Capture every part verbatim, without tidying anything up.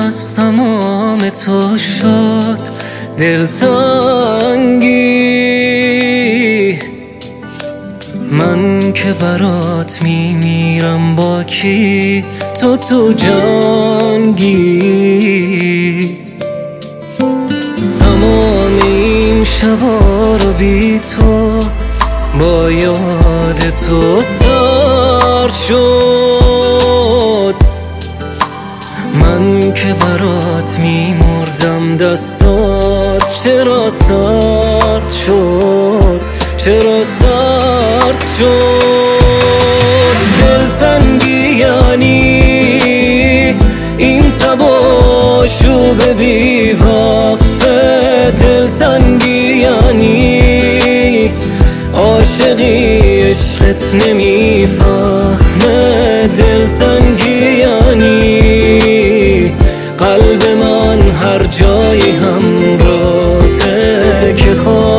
از تمام تو شد دلتنگی. من که برات میمیرم با کی، تو تو جنگی. تمام این شبا رو بی تو با یاد تو سر شد. من که برات میمردم دستات چرا سرد شد، چرا سرد شد. دلتنگی یعنی این تباشو ببی وقفه. دلتنگی یعنی عاشقی عشقت نمیفهمه. دلتنگی یعنی قلب من هر جایی همراته که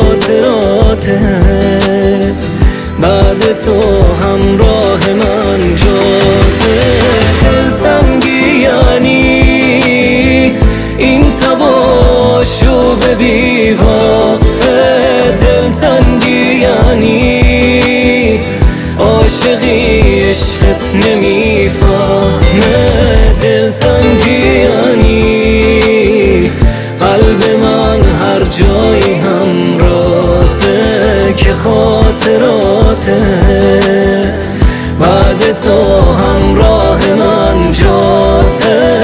خاطراتت بعد تو همراه من جاته. دلتنگی یعنی این تباشو ببی وقفه. دلتنگی یعنی عاشقی عشقت نمیفهمه. دلتنگی یعنی قلب من هر جایی همراته که خاطراتت بعد تو همراه من جاته.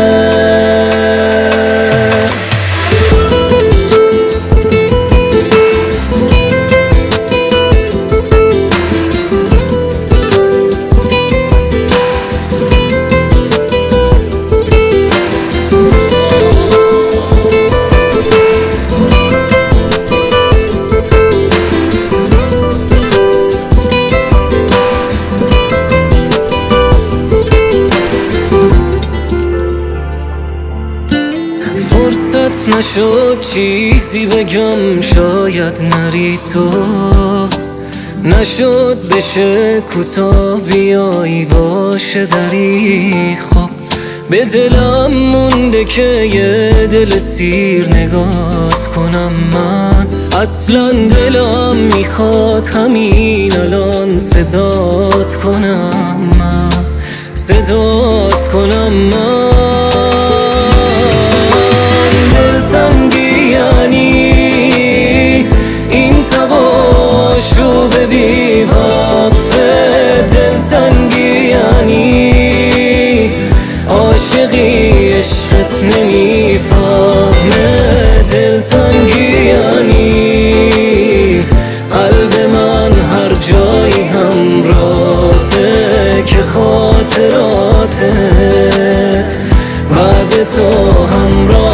فرصت نشد چیزی بگم، شاید نری تو. نشد بشه کوتاه بیایی باشه دری. خب به دلم مونده که یه دل سیر نگات کنم. من اصلا دلم میخواد همین الان صدات کنم. من صدات کنم. من دلتنگی یعنی این تباشو ببی وقفه. دلتنگی یعنی عاشقی عشقت نمیفهمه. دلتنگی یعنی قلب من هر جایی همراته که خاطراتت بعد تو همراه